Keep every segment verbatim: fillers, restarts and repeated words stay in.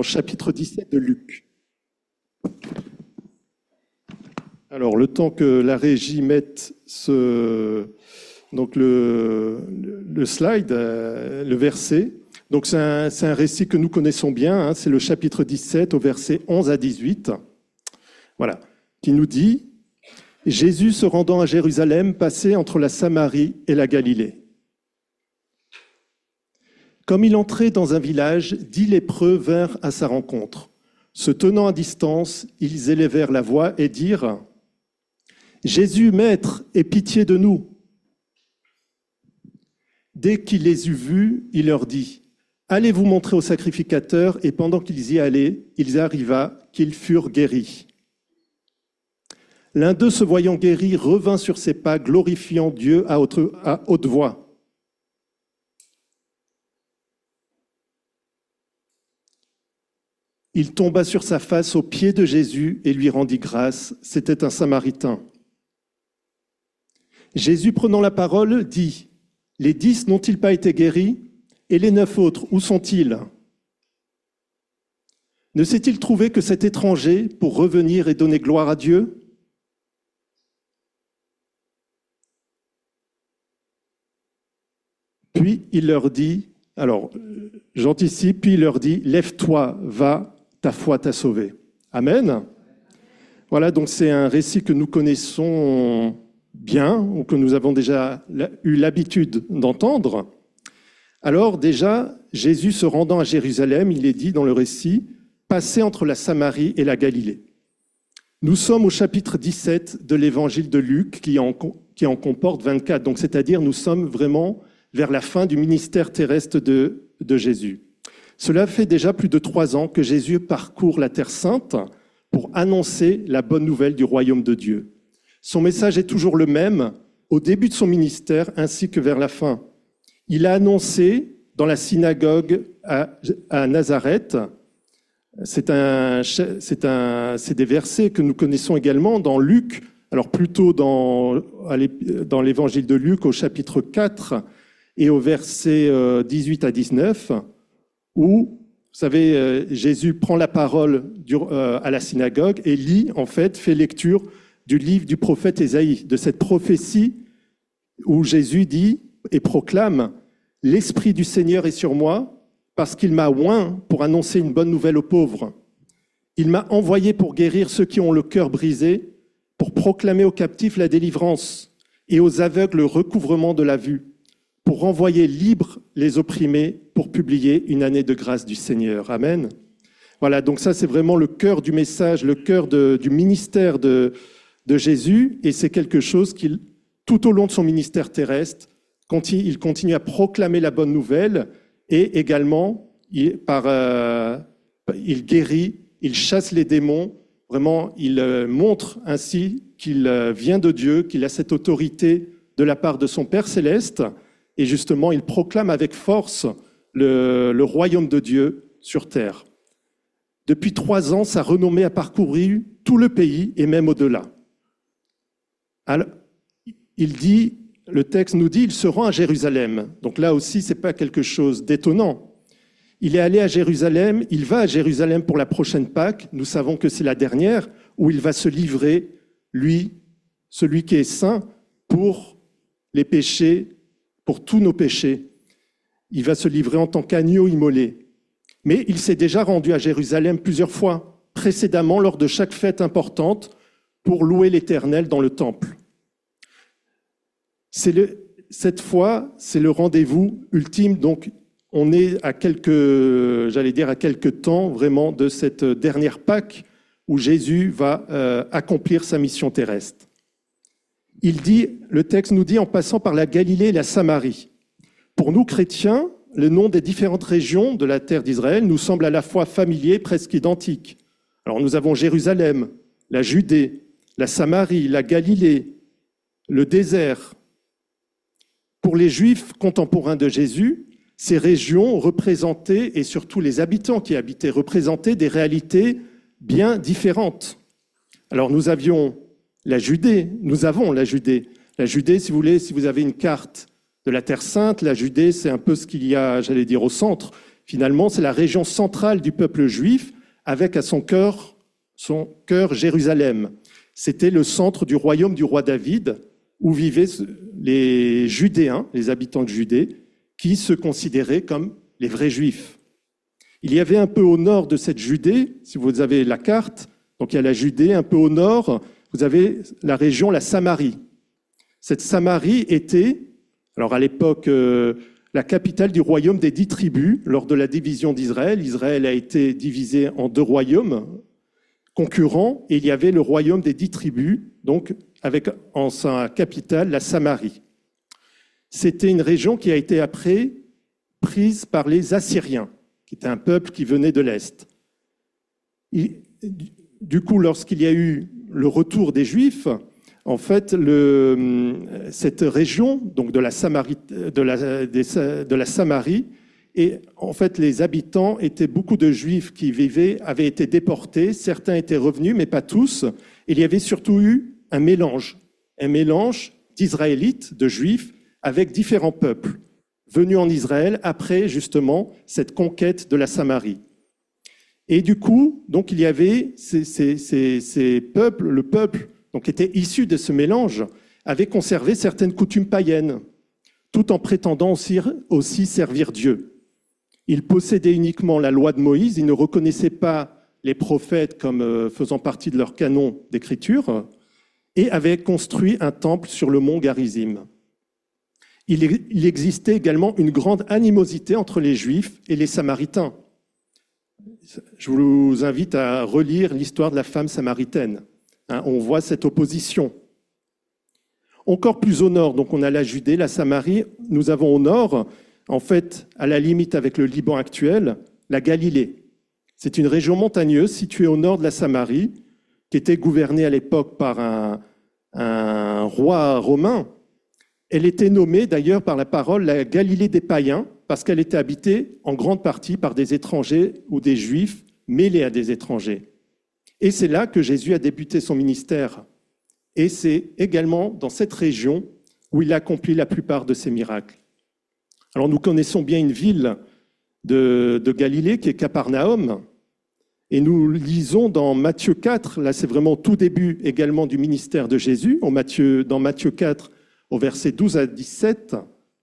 chapitre dix-sept de Luc. Alors, le temps que la régie mette ce, donc le, le slide, le verset. Donc, c'est un, c'est un récit que nous connaissons bien. Hein, c'est le chapitre dix-sept au verset onze à dix-huit. Voilà, qui nous dit « Jésus se rendant à Jérusalem passait entre la Samarie et la Galilée. Comme il entrait dans un village, dix lépreux vinrent à sa rencontre. Se tenant à distance, ils élevèrent la voix et dirent « Jésus, Maître, aie pitié de nous !» Dès qu'il les eut vus, il leur dit « Allez vous montrer au sacrificateur » et pendant qu'ils y allaient, il arriva qu'ils furent guéris. L'un d'eux, se voyant guéri, revint sur ses pas, glorifiant Dieu à haute, à haute voix. Il tomba sur sa face aux pieds de Jésus et lui rendit grâce. C'était un Samaritain. Jésus, prenant la parole, dit « Les dix n'ont-ils pas été guéris? Et les neuf autres, où sont-ils? Ne s'est-il trouvé que cet étranger pour revenir et donner gloire à Dieu ?» Puis il leur dit, alors j'anticipe, puis il leur dit « Lève-toi, va, ta foi t'a sauvé. » Amen. Voilà, donc c'est un récit que nous connaissons bien, ou que nous avons déjà eu l'habitude d'entendre. Alors déjà, Jésus se rendant à Jérusalem, il est dit dans le récit, passait entre la Samarie et la Galilée. Nous sommes au chapitre dix-sept de l'évangile de Luc, qui en, qui en comporte vingt-quatre, donc c'est-à-dire nous sommes vraiment vers la fin du ministère terrestre de, de Jésus. Cela fait déjà plus de trois ans que Jésus parcourt la Terre Sainte pour annoncer la bonne nouvelle du royaume de Dieu. Son message est toujours le même au début de son ministère ainsi que vers la fin. Il a annoncé dans la synagogue à, à Nazareth, c'est, un, c'est, un, c'est des versets que nous connaissons également dans Luc, alors plutôt dans, dans l'évangile de Luc au chapitre quatre et au verset dix-huit à dix-neuf, où, vous savez, Jésus prend la parole du, euh, à la synagogue et lit, en fait, fait lecture du livre du prophète Ésaïe, de cette prophétie où Jésus dit et proclame « L'Esprit du Seigneur est sur moi parce qu'il m'a oint pour annoncer une bonne nouvelle aux pauvres. Il m'a envoyé pour guérir ceux qui ont le cœur brisé, pour proclamer aux captifs la délivrance et aux aveugles le recouvrement de la vue, pour renvoyer libres les opprimés, pour publier une année de grâce du Seigneur. » Amen. Voilà, donc ça c'est vraiment le cœur du message, le cœur de, du ministère de, de Jésus, et c'est quelque chose qu'il, tout au long de son ministère terrestre, continue, il continue à proclamer la bonne nouvelle, et également, il, par, euh, il guérit, il chasse les démons, vraiment, il euh, montre ainsi qu'il euh, vient de Dieu, qu'il a cette autorité de la part de son Père céleste, et justement, il proclame avec force le, le royaume de Dieu sur terre. Depuis trois ans, sa renommée a parcouru tout le pays et même au-delà. Alors, il dit, le texte nous dit, il se rend à Jérusalem. Donc là aussi, ce n'est pas quelque chose d'étonnant. Il est allé à Jérusalem, il va à Jérusalem pour la prochaine Pâque. Nous savons que c'est la dernière où il va se livrer, lui, celui qui est saint, pour les péchés, pour tous nos péchés. Il va se livrer en tant qu'agneau immolé. Mais il s'est déjà rendu à Jérusalem plusieurs fois, précédemment lors de chaque fête importante, pour louer l'Éternel dans le temple. C'est le, cette fois, c'est le rendez-vous ultime. Donc, on est à quelques, j'allais dire, à quelques temps vraiment de cette dernière Pâque où Jésus va euh, accomplir sa mission terrestre. Il dit, le texte nous dit, en passant par la Galilée et la Samarie. Pour nous, chrétiens, le nom des différentes régions de la terre d'Israël nous semble à la fois familier, presque identique. Alors, nous avons Jérusalem, la Judée, la Samarie, la Galilée, le désert. Pour les Juifs contemporains de Jésus, ces régions représentaient, et surtout les habitants qui habitaient, représentaient des réalités bien différentes. Alors nous avions la Judée, nous avons la Judée. La Judée, si vous voulez, si vous avez une carte de la Terre Sainte, la Judée, c'est un peu ce qu'il y a, j'allais dire, au centre. Finalement, c'est la région centrale du peuple juif, avec à son cœur, son cœur Jérusalem. C'était le centre du royaume du roi David, où vivaient les Judéens, les habitants de Judée, qui se considéraient comme les vrais juifs. Il y avait un peu au nord de cette Judée, si vous avez la carte, donc il y a la Judée, un peu au nord, vous avez la région, la Samarie. Cette Samarie était, alors à l'époque, euh, la capitale du royaume des dix tribus. Lors de la division d'Israël, Israël a été divisé en deux royaumes concurrents, et il y avait le royaume des dix tribus, donc avec en sa capitale la Samarie. C'était une région qui a été après prise par les Assyriens, qui était un peuple qui venait de l'Est. Et, du coup, lorsqu'il y a eu le retour des Juifs, en fait, le, cette région, donc de la Samarie, de la, de la Samarie, et en fait, les habitants étaient beaucoup de Juifs qui vivaient, avaient été déportés. Certains étaient revenus, mais pas tous. Il y avait surtout eu un mélange, un mélange d'Israélites, de Juifs, avec différents peuples venus en Israël après justement cette conquête de la Samarie. Et du coup, donc il y avait ces, ces, ces, ces peuples, le peuple donc était issu de ce mélange, avait conservé certaines coutumes païennes, tout en prétendant aussi, aussi servir Dieu. Ils possédaient uniquement la loi de Moïse, ils ne reconnaissaient pas les prophètes comme faisant partie de leur canon d'écriture, et avaient construit un temple sur le mont Garizim. Il existait également une grande animosité entre les Juifs et les Samaritains. Je vous invite à relire l'histoire de la femme samaritaine. Hein, on voit cette opposition. Encore plus au nord, donc on a la Judée, la Samarie. Nous avons au nord, en fait, à la limite avec le Liban actuel, la Galilée. C'est une région montagneuse située au nord de la Samarie, qui était gouvernée à l'époque par un, un roi romain. Elle était nommée d'ailleurs par la parole la Galilée des païens, parce qu'elle était habitée en grande partie par des étrangers ou des Juifs mêlés à des étrangers. Et c'est là que Jésus a débuté son ministère. Et c'est également dans cette région où il a accompli la plupart de ses miracles. Alors nous connaissons bien une ville de, de Galilée qui est Capernaum. Et nous lisons dans Matthieu quatre, là c'est vraiment tout début également du ministère de Jésus, en Matthieu, dans Matthieu quatre, au verset douze à dix-sept,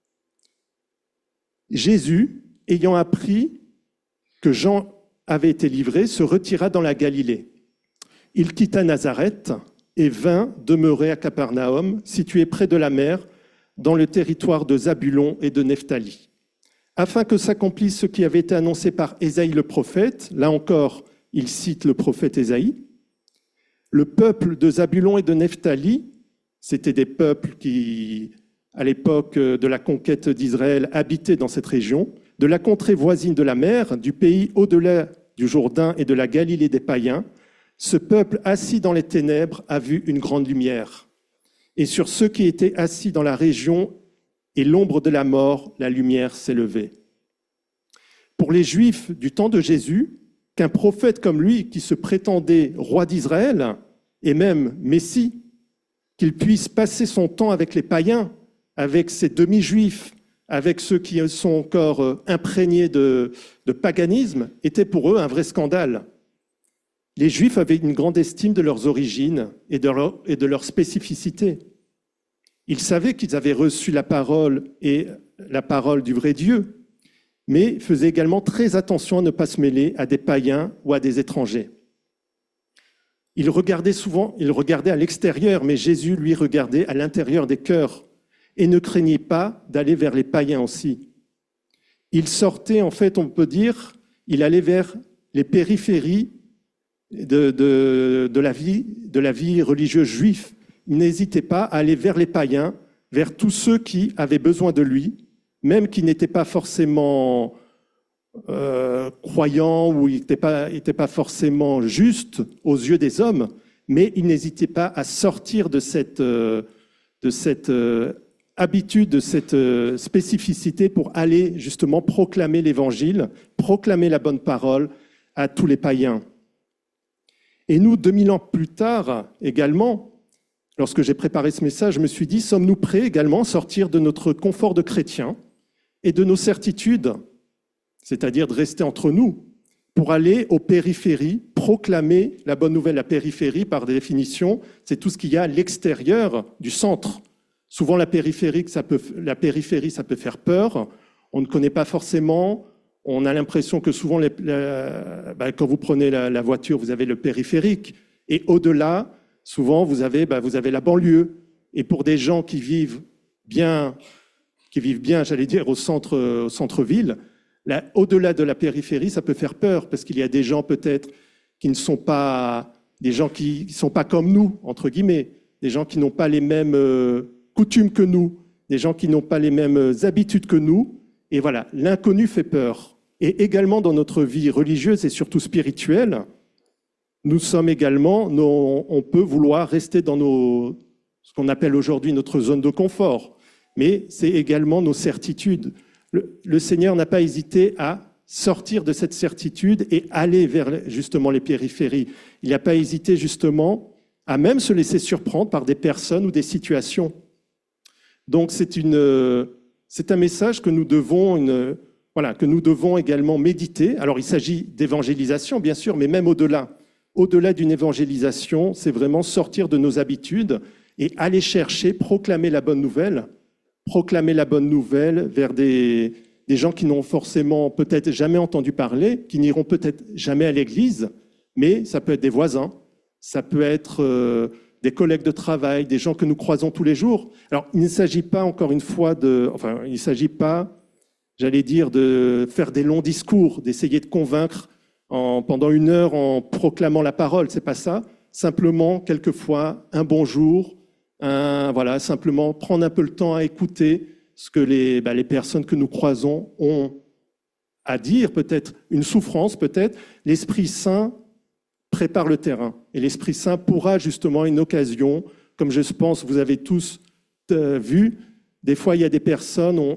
Jésus, ayant appris que Jean avait été livré, se retira dans la Galilée. Il quitta Nazareth et vint demeurer à Capernaum, situé près de la mer, dans le territoire de Zabulon et de Nephtali, afin que s'accomplisse ce qui avait été annoncé par Ésaïe le prophète. Là encore, il cite le prophète Ésaïe. Le peuple de Zabulon et de Nephtali, c'était des peuples qui, à l'époque de la conquête d'Israël, habitaient dans cette région, de la contrée voisine de la mer, du pays au-delà du Jourdain et de la Galilée des païens. Ce peuple assis dans les ténèbres a vu une grande lumière. Et sur ceux qui étaient assis dans la région et l'ombre de la mort, la lumière s'est levée. Pour les Juifs du temps de Jésus, qu'un prophète comme lui, qui se prétendait roi d'Israël, et même Messie, qu'il puisse passer son temps avec les païens, avec ces demi-juifs, avec ceux qui sont encore imprégnés de, de paganisme, était pour eux un vrai scandale. Les Juifs avaient une grande estime de leurs origines et de leur, et de leur spécificité. Ils savaient qu'ils avaient reçu la parole et la parole du vrai Dieu, mais faisaient également très attention à ne pas se mêler à des païens ou à des étrangers. Ils regardaient souvent, ils regardaient à l'extérieur, mais Jésus, lui, regardait à l'intérieur des cœurs et ne craignait pas d'aller vers les païens aussi. Il sortait, en fait, on peut dire, il allait vers les périphéries de, de, de, la vie, de la vie religieuse juive. Il n'hésitait pas à aller vers les païens, vers tous ceux qui avaient besoin de lui, même qui n'étaient pas forcément euh, croyants ou qui n'étaient pas, n'étaient pas forcément justes aux yeux des hommes, mais il n'hésitait pas à sortir de cette, euh, de cette euh, habitude, de cette euh, spécificité pour aller justement proclamer l'Évangile, proclamer la bonne parole à tous les païens. Et nous, deux mille ans plus tard également, lorsque j'ai préparé ce message, je me suis dit, sommes-nous prêts également à sortir de notre confort de chrétien et de nos certitudes c'est-à-dire de rester entre nous, pour aller aux périphéries, proclamer la bonne nouvelle. La périphérie, par définition, c'est tout ce qu'il y a à l'extérieur du centre. Souvent, la périphérie, ça peut, la périphérie, ça peut faire peur. On ne connaît pas forcément. On a l'impression que souvent, les, la, bah, quand vous prenez la, la voiture, vous avez le périphérique. Et au-delà, souvent, vous avez, bah, vous avez la banlieue. Et pour des gens qui vivent bien, qui vivent bien, j'allais dire, au centre, au centre-ville, là, au-delà de la périphérie, ça peut faire peur parce qu'il y a des gens peut-être qui ne sont pas des gens qui ne sont pas comme nous, entre guillemets, des gens qui n'ont pas les mêmes euh, coutumes que nous, des gens qui n'ont pas les mêmes habitudes que nous. Et voilà, l'inconnu fait peur. Et également dans notre vie religieuse et surtout spirituelle, nous sommes également, nos, on peut vouloir rester dans nos, ce qu'on appelle aujourd'hui notre zone de confort, mais c'est également nos certitudes. Le, le Seigneur n'a pas hésité à sortir de cette certitude et aller vers justement les périphéries. Il n'a pas hésité justement à même se laisser surprendre par des personnes ou des situations. Donc c'est une, c'est un message que nous devons, une, voilà, que nous devons également méditer. Alors il s'agit d'évangélisation bien sûr, mais même au-delà. Au-delà d'une évangélisation, c'est vraiment sortir de nos habitudes et aller chercher, proclamer la bonne nouvelle, proclamer la bonne nouvelle vers des, des gens qui n'ont forcément peut-être jamais entendu parler, qui n'iront peut-être jamais à l'église, mais ça peut être des voisins, ça peut être euh, des collègues de travail, des gens que nous croisons tous les jours. Alors, il ne s'agit pas, encore une fois, de, enfin, il ne s'agit pas, j'allais dire, de faire des longs discours, d'essayer de convaincre en, pendant une heure en proclamant la parole, c'est pas ça. Simplement, quelquefois, un bonjour, un, voilà, simplement prendre un peu le temps à écouter ce que les, bah, les personnes que nous croisons ont à dire, peut-être une souffrance, peut-être. L'Esprit Saint prépare le terrain. Et l'Esprit Saint pourra justement une occasion, comme je pense vous avez tous euh, vu, des fois il y a des personnes, on,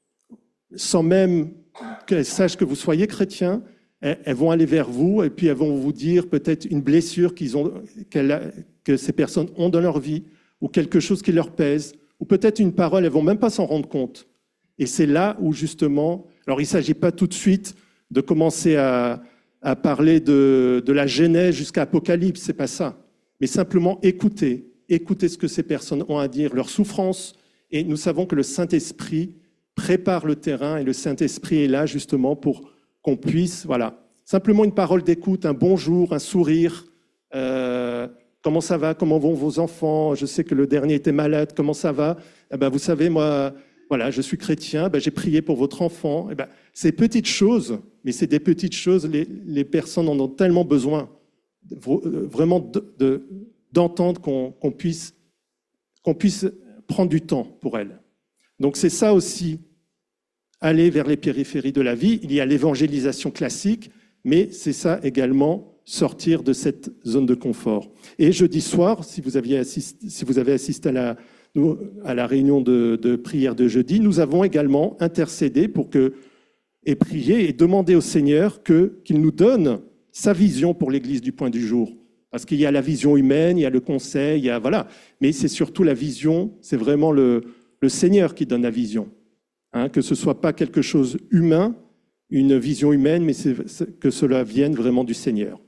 sans même qu'elles sachent que vous soyez chrétien, elles, elles vont aller vers vous et puis elles vont vous dire peut-être une blessure qu'ils ont, qu'elles, que ces personnes ont dans leur vie, ou quelque chose qui leur pèse, ou peut-être une parole, elles ne vont même pas s'en rendre compte. Et c'est là où justement, alors il ne s'agit pas tout de suite de commencer à, à parler de, de la Genèse jusqu'à Apocalypse, c'est pas ça. Mais simplement écouter, écouter ce que ces personnes ont à dire, leurs souffrances. Et nous savons que le Saint-Esprit prépare le terrain et le Saint-Esprit est là justement pour qu'on puisse, voilà, simplement une parole d'écoute, un bonjour, un sourire. Euh, comment ça va? Comment vont vos enfants? Je sais que le dernier était malade. Comment ça va? Eh ben, vous savez, moi, voilà, je suis chrétien. Ben, j'ai prié pour votre enfant. Eh ben, ces petites choses, mais c'est des petites choses. Les, les personnes en ont tellement besoin, vraiment, de, de, d'entendre qu'on, qu'on puisse, qu'on puisse prendre du temps pour elles. Donc c'est ça aussi, aller vers les périphéries de la vie. Il y a l'évangélisation classique, mais c'est ça également, sortir de cette zone de confort. Et jeudi soir, si vous, aviez assisté, si vous avez assisté à la, à la réunion de, de prière de jeudi, nous avons également intercédé pour que, et prié et demandé au Seigneur que, qu'il nous donne sa vision pour l'Église du Point du Jour. Parce qu'il y a la vision humaine, il y a le conseil, il y a, voilà. Mais c'est surtout la vision, c'est vraiment le, le Seigneur qui donne la vision. Hein, que ce ne soit pas quelque chose humain, une vision humaine, mais c'est, c'est, que cela vienne vraiment du Seigneur.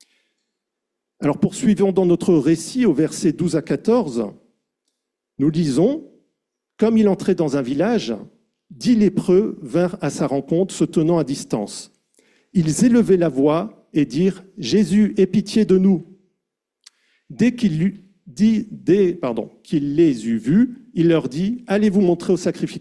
Alors poursuivons dans notre récit au verset douze à quatorze. Nous lisons, « Comme il entrait dans un village, dix lépreux vinrent à sa rencontre, se tenant à distance. Ils élevaient la voix et dirent, « Jésus, aie pitié de nous !» Dès qu'il, dit, dès, pardon, qu'il les eut vus, il leur dit, « Allez vous montrer au sacrificateur. »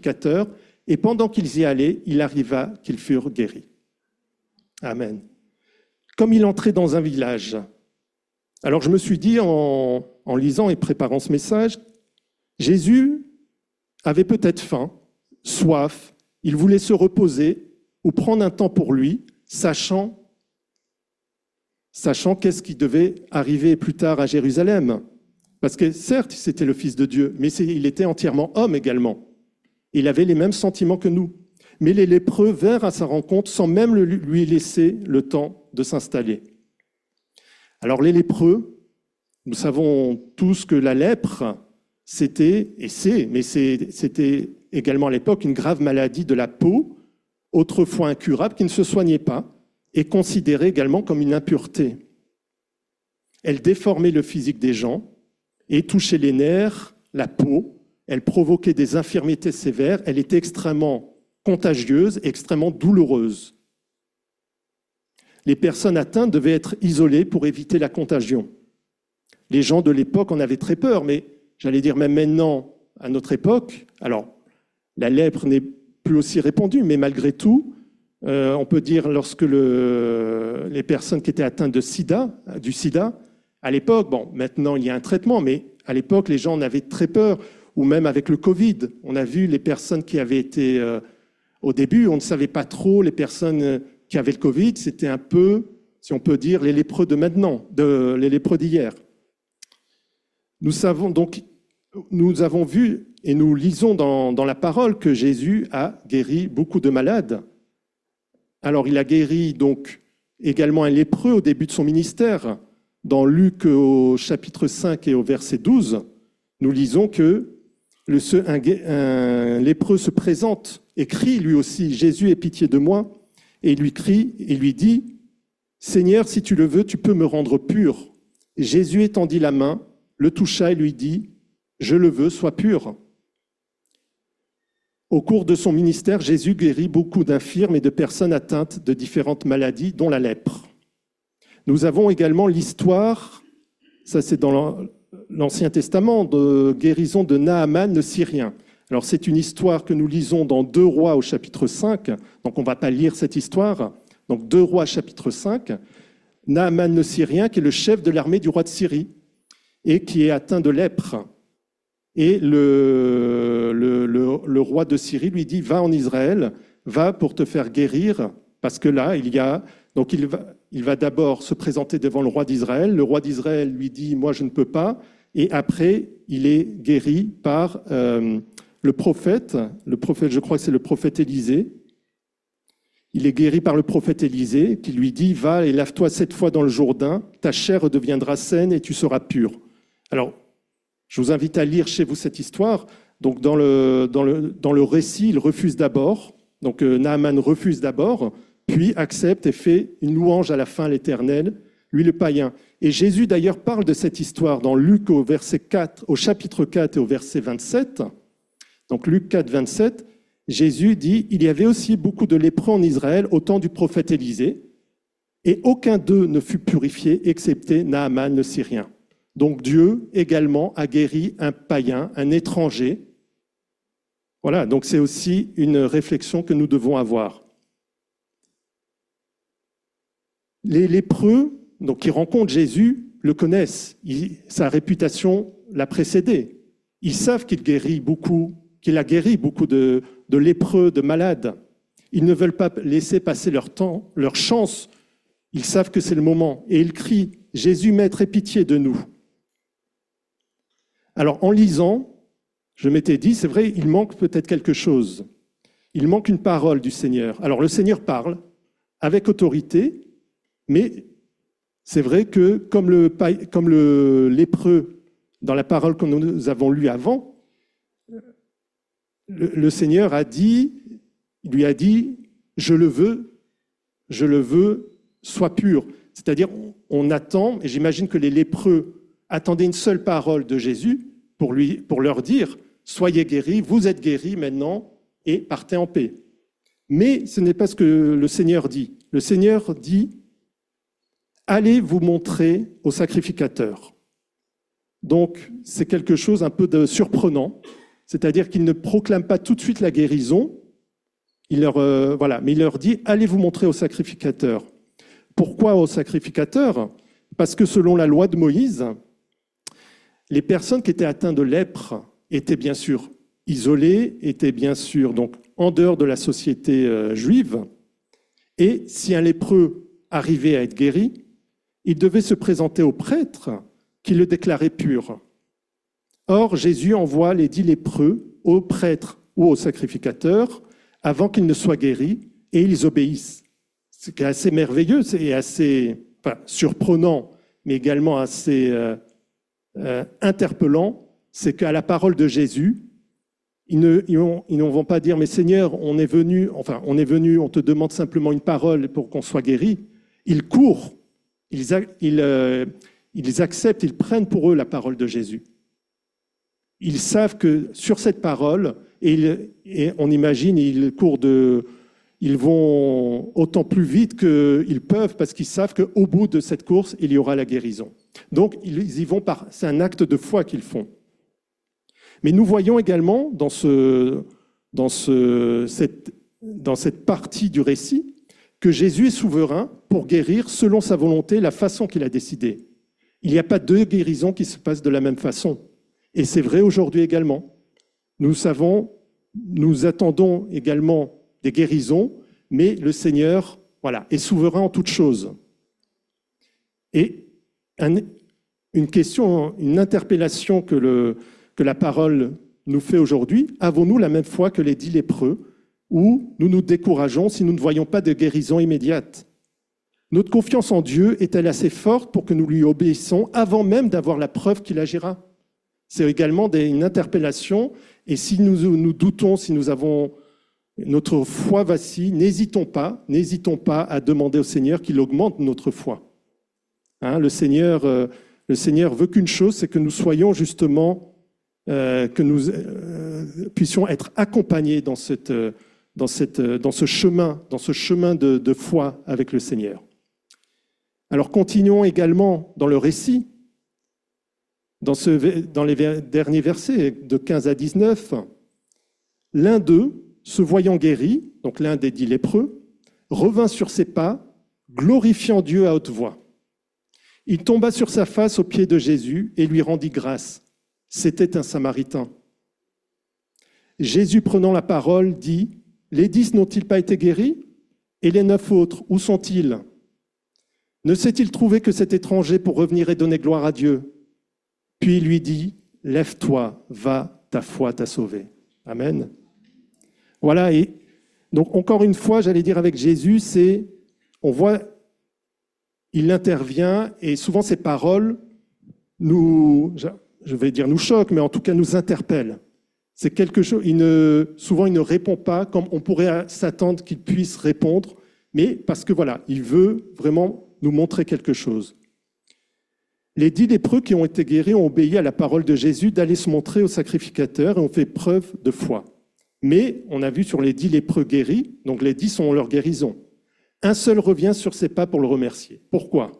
Et pendant qu'ils y allaient, il arriva qu'ils furent guéris. Amen. Comme il entrait dans un village. Alors je me suis dit, en, en lisant et préparant ce message, Jésus avait peut-être faim, soif, il voulait se reposer ou prendre un temps pour lui, sachant, sachant qu'est-ce qui devait arriver plus tard à Jérusalem. Parce que certes, c'était le Fils de Dieu, mais c'est, il était entièrement homme également. Il avait les mêmes sentiments que nous. Mais les lépreux vinrent à sa rencontre sans même lui laisser le temps de s'installer. Alors les lépreux, nous savons tous que la lèpre, c'était, et c'est, mais c'est, c'était également à l'époque une grave maladie de la peau, autrefois incurable, qui ne se soignait pas, et considérée également comme une impureté. Elle déformait le physique des gens et touchait les nerfs, la peau. Elle provoquait des infirmités sévères. Elle était extrêmement contagieuse et extrêmement douloureuse. Les personnes atteintes devaient être isolées pour éviter la contagion. Les gens de l'époque en avaient très peur, mais j'allais dire même maintenant, à notre époque, alors la lèpre n'est plus aussi répandue, mais malgré tout, euh, on peut dire lorsque le, les personnes qui étaient atteintes de sida, du sida, à l'époque, bon, maintenant il y a un traitement, mais à l'époque, les gens en avaient très peur, ou même avec le Covid. On a vu les personnes qui avaient été, euh, au début, on ne savait pas trop, les personnes qui avaient le Covid, c'était un peu, si on peut dire, les lépreux de maintenant, de, les lépreux d'hier. Nous savons donc, nous avons vu et nous lisons dans, dans la parole que Jésus a guéri beaucoup de malades. Alors, il a guéri donc également un lépreux au début de son ministère. Dans Luc au chapitre cinq et au verset douze, nous lisons que le, un, un lépreux se présente et crie lui aussi « Jésus, aie pitié de moi ». Et il lui crie et lui dit « Seigneur, si tu le veux, tu peux me rendre pur ». Jésus étendit la main, le toucha et lui dit « Je le veux, sois pur ». Au cours de son ministère, Jésus guérit beaucoup d'infirmes et de personnes atteintes de différentes maladies, dont la lèpre. Nous avons également l'histoire, ça c'est dans l'Ancien Testament, de guérison de Naaman le Syrien. Alors c'est une histoire que nous lisons dans deux Rois au chapitre cinq, donc on ne va pas lire cette histoire. Donc deux Rois chapitre cinq, Naaman le Syrien qui est le chef de l'armée du roi de Syrie et qui est atteint de lèpre. Et le, le, le, le roi de Syrie lui dit « Va en Israël, va pour te faire guérir » parce que là, il y a... Donc il va, il va d'abord se présenter devant le roi d'Israël. Le roi d'Israël lui dit « Moi, je ne peux pas ». Et après, il est guéri par euh, le prophète. Le prophète, je crois que c'est le prophète Élisée. Il est guéri par le prophète Élisée qui lui dit « Va et lave-toi sept fois dans le Jourdain, ta chair redeviendra saine et tu seras pur ». Alors, je vous invite à lire chez vous cette histoire. Donc, dans le, dans le, dans le récit, il refuse d'abord. Donc, euh, Naaman refuse d'abord, puis accepte et fait une louange à la fin à l'Éternel, lui le païen. Et Jésus, d'ailleurs, parle de cette histoire dans Luc au, verset quatre, au chapitre quatre et au verset vingt-sept. Donc, Luc quatre, vingt-sept, Jésus dit « Il y avait aussi beaucoup de lépreux en Israël au temps du prophète Élisée, et aucun d'eux ne fut purifié, excepté Naaman le Syrien. » Donc Dieu également a guéri un païen, un étranger. Voilà, donc c'est aussi une réflexion que nous devons avoir. Les lépreux, donc, qui rencontrent Jésus, le connaissent. Il, sa réputation l'a précédé. Ils savent qu'il guérit beaucoup, qu'il a guéri beaucoup de, de lépreux, de malades. Ils ne veulent pas laisser passer leur temps, leur chance. Ils savent que c'est le moment. Et ils crient « Jésus, Maître, aie pitié de nous ». Alors, en lisant, je m'étais dit, c'est vrai, il manque peut-être quelque chose. Il manque une parole du Seigneur. Alors, le Seigneur parle avec autorité, mais c'est vrai que, comme le, comme le lépreux, dans la parole que nous avons lue avant, le, le Seigneur a dit, il lui a dit, je le veux, je le veux, sois pur. C'est-à-dire, on attend, et j'imagine que les lépreux attendaient une seule parole de Jésus pour, lui, pour leur dire « Soyez guéris, vous êtes guéris maintenant et partez en paix ». Mais ce n'est pas ce que le Seigneur dit. Le Seigneur dit « Allez vous montrer au sacrificateur ». Donc, c'est quelque chose un peu de surprenant, c'est-à-dire qu'il ne proclame pas tout de suite la guérison, il leur, euh, voilà, mais il leur dit « Allez vous montrer au sacrificateur ». Pourquoi au sacrificateur ? Parce que selon la loi de Moïse, les personnes qui étaient atteintes de lèpre étaient bien sûr isolées, étaient bien sûr donc en dehors de la société euh, juive. Et si un lépreux arrivait à être guéri, il devait se présenter au prêtre qui le déclarait pur. Or, Jésus envoie les dix lépreux au prêtre ou au sacrificateur avant qu'ils ne soient guéris et ils obéissent. C'est assez merveilleux, c'est assez enfin, surprenant, mais également assez... Euh, Euh, interpellant, c'est qu'à la parole de Jésus, Ils ne, ils ont, ils ne vont pas dire, mais Seigneur, on est venu, enfin, on est venu, on te demande simplement une parole pour qu'on soit guéri. Ils courent, ils, ils, euh, ils acceptent, ils prennent pour eux la parole de Jésus. Ils savent que sur cette parole, et, ils, et on imagine, ils courent de, ils vont autant plus vite qu'ils peuvent parce qu'ils savent qu'au bout de cette course, il y aura la guérison. Donc, ils y vont par, c'est un acte de foi qu'ils font. Mais nous voyons également dans, ce, dans, ce, cette, dans cette partie du récit que Jésus est souverain pour guérir selon sa volonté, la façon qu'il a décidé. Il n'y a pas deux guérisons qui se passent de la même façon. Et c'est vrai aujourd'hui également. Nous savons, nous attendons également des guérisons, mais le Seigneur, voilà, est souverain en toutes choses. Et un, une question, une interpellation que le que la parole nous fait aujourd'hui, avons-nous la même foi que les dix lépreux, ou nous nous décourageons si nous ne voyons pas de guérison immédiate? Notre confiance en Dieu est-elle assez forte pour que nous lui obéissons avant même d'avoir la preuve qu'il agira? C'est également des, une interpellation, et si nous, nous doutons, si nous avons notre foi vacille, n'hésitons pas, n'hésitons pas à demander au Seigneur qu'il augmente notre foi. Hein, le Seigneur, euh, le Seigneur veut qu'une chose, c'est que nous soyons justement Euh, que nous euh, puissions être accompagnés dans, cette, dans, cette, dans ce chemin, dans ce chemin de, de foi avec le Seigneur. Alors continuons également dans le récit, dans, ce, dans les derniers versets de quinze à dix-neuf. L'un d'eux, se voyant guéri, donc l'un des dix lépreux, revint sur ses pas, glorifiant Dieu à haute voix. Il tomba sur sa face aux pieds de Jésus et lui rendit grâce. C'était un Samaritain. Jésus, prenant la parole, dit, « Les dix n'ont-ils pas été guéris? Et les neuf autres, où sont-ils? Ne s'est-il trouvé que cet étranger pour revenir et donner gloire à Dieu? » Puis il lui dit, « Lève-toi, va, ta foi t'a sauvé. » Amen. Voilà, et donc encore une fois, j'allais dire avec Jésus, c'est, on voit, il intervient, et souvent ces paroles nous... je vais dire nous choque, mais en tout cas nous interpelle. C'est quelque chose, il ne, souvent il ne répond pas comme on pourrait s'attendre qu'il puisse répondre, mais parce que voilà, il veut vraiment nous montrer quelque chose. Les dix lépreux qui ont été guéris ont obéi à la parole de Jésus d'aller se montrer au sacrificateur et ont fait preuve de foi. Mais on a vu sur les dix lépreux guéris, donc les dix ont leur guérison. Un seul revient sur ses pas pour le remercier. Pourquoi?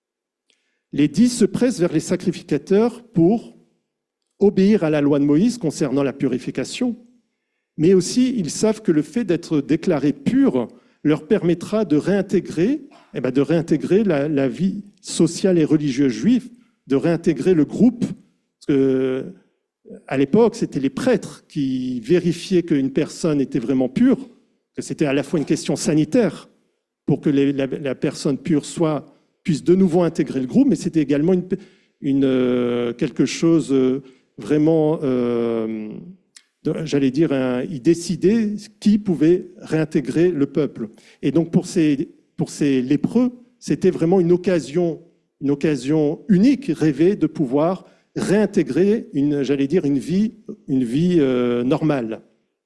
Les dix se pressent vers les sacrificateurs pour obéir à la loi de Moïse concernant la purification, mais aussi ils savent que le fait d'être déclarés purs leur permettra de réintégrer, eh bien de réintégrer la, la vie sociale et religieuse juive, de réintégrer le groupe. Parce que, à l'époque, c'était les prêtres qui vérifiaient qu'une personne était vraiment pure, que c'était à la fois une question sanitaire pour que les, la, la personne pure soit, puisse de nouveau intégrer le groupe, mais c'était également une, une, euh, quelque chose vraiment, euh, j'allais dire, un, ils décidaient qui pouvait réintégrer le peuple. Et donc pour ces, pour ces lépreux, c'était vraiment une occasion, une occasion unique, rêvée de pouvoir réintégrer une, j'allais dire, une vie, une vie euh, normale.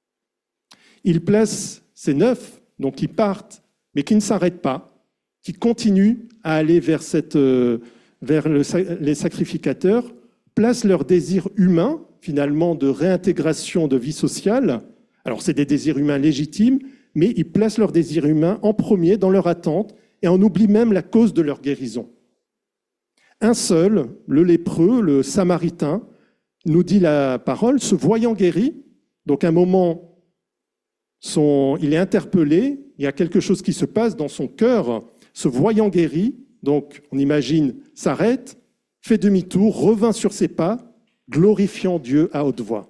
Ils placent ces neuf, donc ils partent, mais qui ne s'arrêtent pas, qui continuent à aller vers, cette, euh, vers le, les sacrificateurs, placent leurs désirs humains, finalement, de réintégration de vie sociale. Alors, c'est des désirs humains légitimes, mais ils placent leurs désirs humains en premier dans leur attente et en oublient même la cause de leur guérison. Un seul, le lépreux, le Samaritain, nous dit la parole, se voyant guéri, donc à un moment, son, il est interpellé, il y a quelque chose qui se passe dans son cœur, se voyant guéri, donc on imagine, s'arrête, fait demi-tour, revint sur ses pas, glorifiant Dieu à haute voix.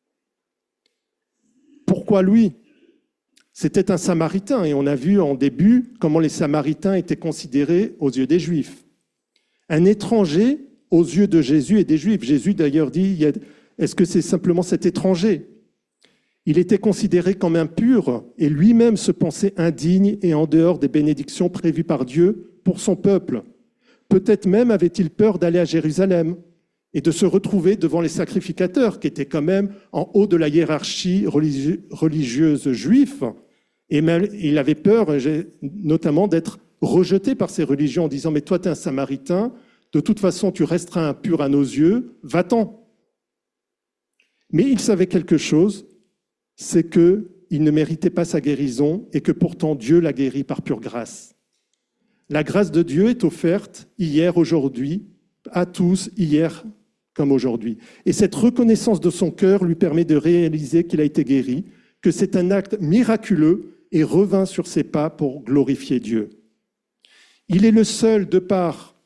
Pourquoi lui? C'était un Samaritain, et on a vu en début comment les Samaritains étaient considérés aux yeux des Juifs. Un étranger aux yeux de Jésus et des Juifs. Jésus d'ailleurs dit, est-ce que c'est simplement cet étranger? Il était considéré comme impur et lui-même se pensait indigne et en dehors des bénédictions prévues par Dieu pour son peuple. Peut-être même avait-il peur d'aller à Jérusalem et de se retrouver devant les sacrificateurs, qui étaient quand même en haut de la hiérarchie religieuse juive. Et même, il avait peur, notamment, d'être rejeté par ces religions en disant « Mais toi, tu es un Samaritain, de toute façon, tu resteras impur à nos yeux, va-t'en ». Mais il savait quelque chose, c'est qu'il ne méritait pas sa guérison et que pourtant Dieu l'a guéri par pure grâce. La grâce de Dieu est offerte hier, aujourd'hui, à tous, hier comme aujourd'hui. Et cette reconnaissance de son cœur lui permet de réaliser qu'il a été guéri, que c'est un acte miraculeux et revint sur ses pas pour glorifier Dieu. Il est le seul, de par,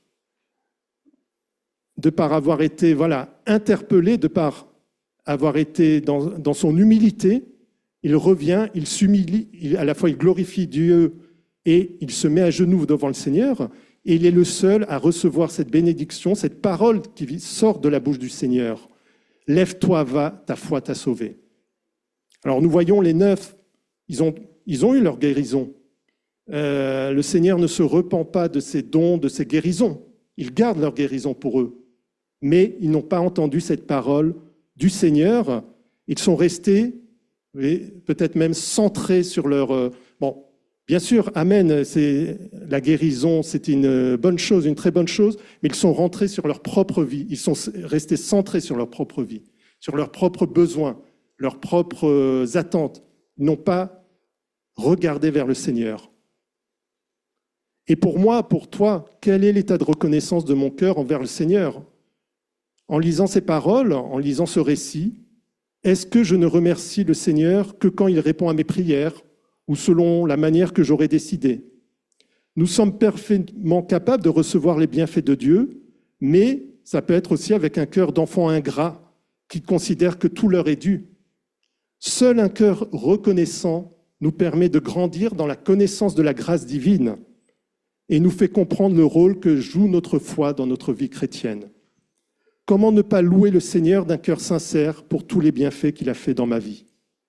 de par avoir été voilà, interpellé, de par avoir été dans, dans son humilité, il revient, il s'humilie, il, à la fois il glorifie Dieu et il se met à genoux devant le Seigneur, et il est le seul à recevoir cette bénédiction, cette parole qui sort de la bouche du Seigneur. « Lève-toi, va, ta foi t'a sauvé ». Alors nous voyons les neuf, ils ont, ils ont eu leur guérison. Euh, le Seigneur ne se repent pas de ses dons, de ses guérisons. Ils gardent leur guérison pour eux. Mais ils n'ont pas entendu cette parole du Seigneur. Ils sont restés, peut-être même centrés sur leur... Euh, bon, bien sûr, amen, c'est, la guérison, c'est une bonne chose, une très bonne chose, mais ils sont rentrés sur leur propre vie. Ils sont restés centrés sur leur propre vie, sur leurs propres besoins, leurs propres attentes. Ils n'ont pas regardé vers le Seigneur. Et pour moi, pour toi, quel est l'état de reconnaissance de mon cœur envers le Seigneur? En lisant ces paroles, en lisant ce récit, est-ce que je ne remercie le Seigneur que quand il répond à mes prières ou selon la manière que j'aurais décidé? Nous sommes parfaitement capables de recevoir les bienfaits de Dieu, mais ça peut être aussi avec un cœur d'enfant ingrat qui considère que tout leur est dû. Seul un cœur reconnaissant nous permet de grandir dans la connaissance de la grâce divine et nous fait comprendre le rôle que joue notre foi dans notre vie chrétienne. Comment ne pas louer le Seigneur d'un cœur sincère pour tous les bienfaits qu'il a fait dans ma vie?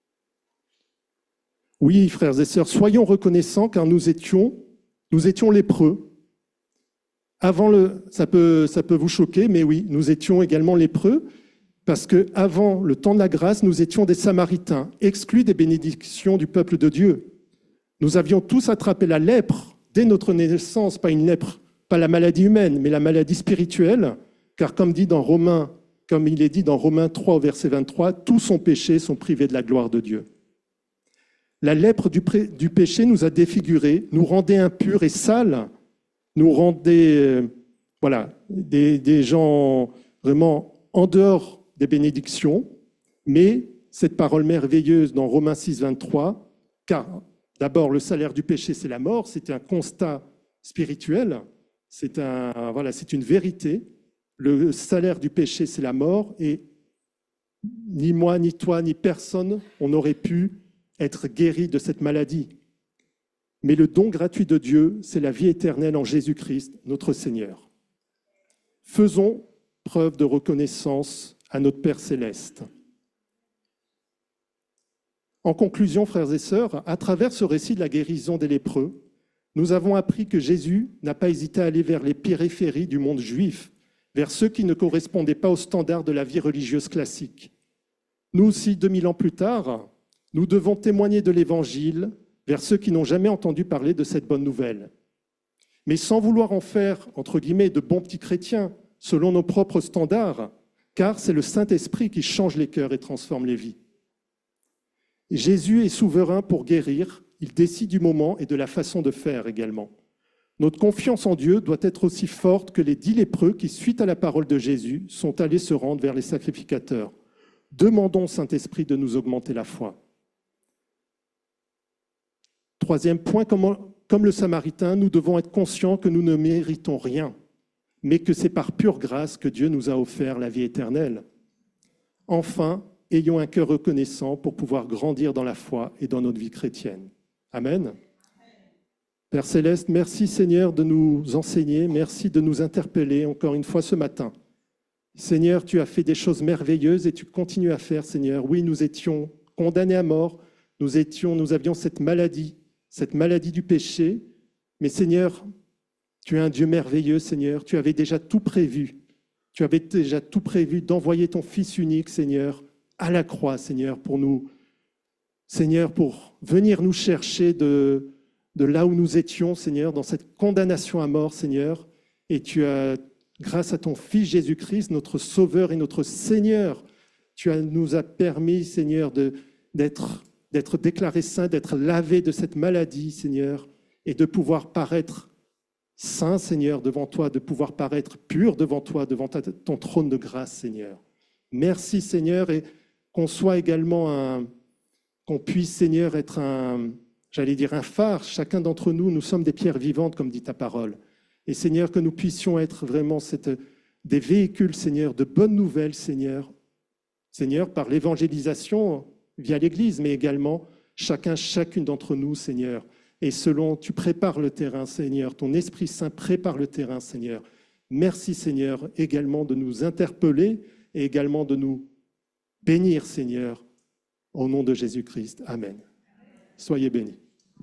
Oui, frères et sœurs, soyons reconnaissants car nous étions, nous étions lépreux. Avant le, ça peut, ça peut vous choquer, mais oui, nous étions également lépreux parce qu'avant le temps de la grâce, nous étions des Samaritains, exclus des bénédictions du peuple de Dieu. Nous avions tous attrapé la lèpre dès notre naissance, pas une lèpre, pas la maladie humaine, mais la maladie spirituelle, car comme, dit dans Romains, comme il est dit dans Romains trois, au verset vingt-trois, tous sont péchés, sont privés de la gloire de Dieu. La lèpre du, pré, du péché nous a défigurés, nous rendait impurs et sales, nous rendait euh, voilà, des, des gens vraiment en dehors des bénédictions, mais cette parole merveilleuse dans Romains six, vingt-trois, car d'abord le salaire du péché c'est la mort, c'est un constat spirituel, c'est un, voilà, c'est une vérité. Le salaire du péché c'est la mort et ni moi, ni toi, ni personne, on n'aurait pu être guéri de cette maladie. Mais le don gratuit de Dieu, c'est la vie éternelle en Jésus-Christ, notre Seigneur. Faisons preuve de reconnaissance à notre Père céleste. En conclusion, frères et sœurs, à travers ce récit de la guérison des lépreux, nous avons appris que Jésus n'a pas hésité à aller vers les périphéries du monde juif, vers ceux qui ne correspondaient pas aux standards de la vie religieuse classique. Nous aussi, deux mille ans plus tard, nous devons témoigner de l'Évangile vers ceux qui n'ont jamais entendu parler de cette bonne nouvelle. Mais sans vouloir en faire, entre guillemets, de bons petits chrétiens, selon nos propres standards, car c'est le Saint-Esprit qui change les cœurs et transforme les vies. Jésus est souverain pour guérir, il décide du moment et de la façon de faire également. Notre confiance en Dieu doit être aussi forte que les dix lépreux qui, suite à la parole de Jésus, sont allés se rendre vers les sacrificateurs. Demandons au Saint-Esprit de nous augmenter la foi. Troisième point, comme, comme le Samaritain, nous devons être conscients que nous ne méritons rien, mais que c'est par pure grâce que Dieu nous a offert la vie éternelle. Enfin, ayons un cœur reconnaissant pour pouvoir grandir dans la foi et dans notre vie chrétienne. Amen. Père Céleste, merci Seigneur de nous enseigner, merci de nous interpeller encore une fois ce matin. Seigneur, tu as fait des choses merveilleuses et tu continues à faire, Seigneur. Oui, nous étions condamnés à mort, nous, étions, nous avions cette maladie, cette maladie du péché, mais Seigneur, tu es un Dieu merveilleux, Seigneur, tu avais déjà tout prévu. Tu avais déjà tout prévu d'envoyer ton Fils unique, Seigneur, à la croix, Seigneur, pour nous, Seigneur, pour venir nous chercher de, de là où nous étions, Seigneur, dans cette condamnation à mort, Seigneur. Et tu as, grâce à ton Fils Jésus-Christ, notre Sauveur et notre Seigneur, tu as, nous as permis, Seigneur, de, d'être, d'être déclarés saints, d'être lavés de cette maladie, Seigneur, et de pouvoir paraître saint, Seigneur, devant toi, de pouvoir paraître pur devant toi, devant ta, ton trône de grâce, Seigneur. Merci, Seigneur, et qu'on soit également un, qu'on puisse, Seigneur, être un, j'allais dire un phare. Chacun d'entre nous, nous sommes des pierres vivantes, comme dit ta parole. Et Seigneur, que nous puissions être vraiment cette, des véhicules, Seigneur, de bonnes nouvelles, Seigneur. Seigneur, par l'évangélisation via l'Église, mais également chacun, chacune d'entre nous, Seigneur. Et selon, tu prépares le terrain, Seigneur. Ton Esprit Saint prépare le terrain, Seigneur. Merci, Seigneur, également de nous interpeller et également de nous bénir, Seigneur, au nom de Jésus-Christ. Amen. Soyez bénis.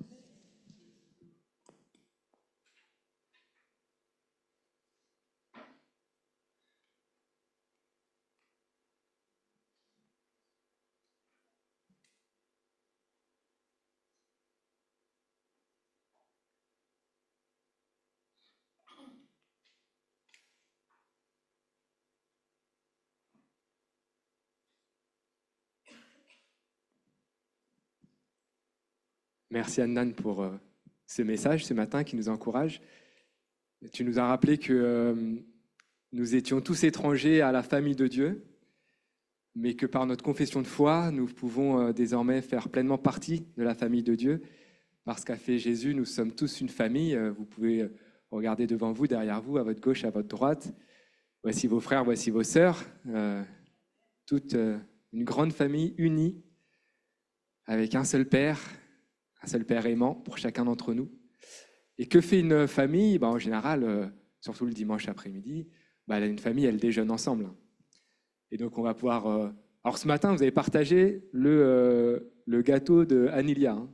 Merci Annan pour euh, ce message ce matin qui nous encourage. Tu nous as rappelé que euh, nous étions tous étrangers à la famille de Dieu, mais que par notre confession de foi, nous pouvons euh, désormais faire pleinement partie de la famille de Dieu. Parce qu'a fait Jésus, nous sommes tous une famille. Euh, vous pouvez euh, regarder devant vous, derrière vous, à votre gauche, à votre droite. Voici vos frères, voici vos sœurs. Euh, toute euh, une grande famille unie, avec un seul Père, un seul Père aimant pour chacun d'entre nous. Et que fait une famille? Ben, en général, euh, surtout le dimanche après-midi, ben, une famille, elle déjeune ensemble. Et donc, on va pouvoir... Euh... Alors, ce matin, vous avez partagé le, euh, le gâteau de Anilia. Hein.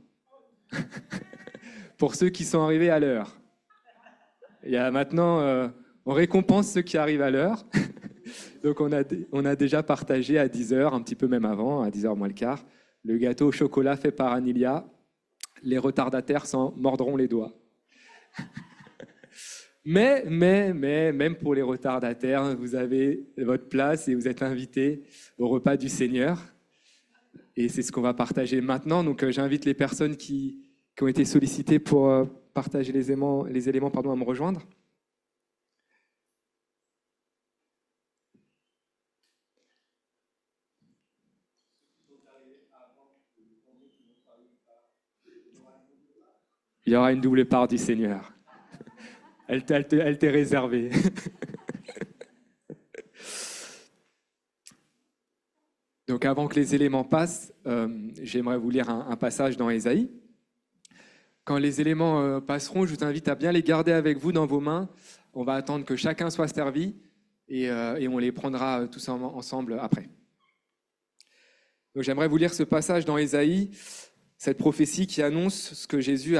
Pour ceux qui sont arrivés à l'heure. Il y a maintenant, euh, on récompense ceux qui arrivent à l'heure. Donc, on a, on a déjà partagé à dix heures, un petit peu même avant, à dix heures moins le quart, le gâteau au chocolat fait par Anilia. Les retardataires s'en mordront les doigts. Mais, mais, mais, même pour les retardataires, vous avez votre place et vous êtes invités au repas du Seigneur. Et c'est ce qu'on va partager maintenant. Donc, euh, j'invite les personnes qui, qui ont été sollicitées pour euh, partager les éléments, les éléments pardon, à me rejoindre. Il y aura une double part du Seigneur. Elle, elle, elle t'est réservée. Donc avant que les éléments passent, euh, j'aimerais vous lire un, un passage dans Ésaïe. Quand les éléments euh, passeront, je vous invite à bien les garder avec vous dans vos mains. On va attendre que chacun soit servi et, euh, et on les prendra tous en, ensemble après. Donc j'aimerais vous lire ce passage dans Ésaïe, cette prophétie qui annonce ce que Jésus a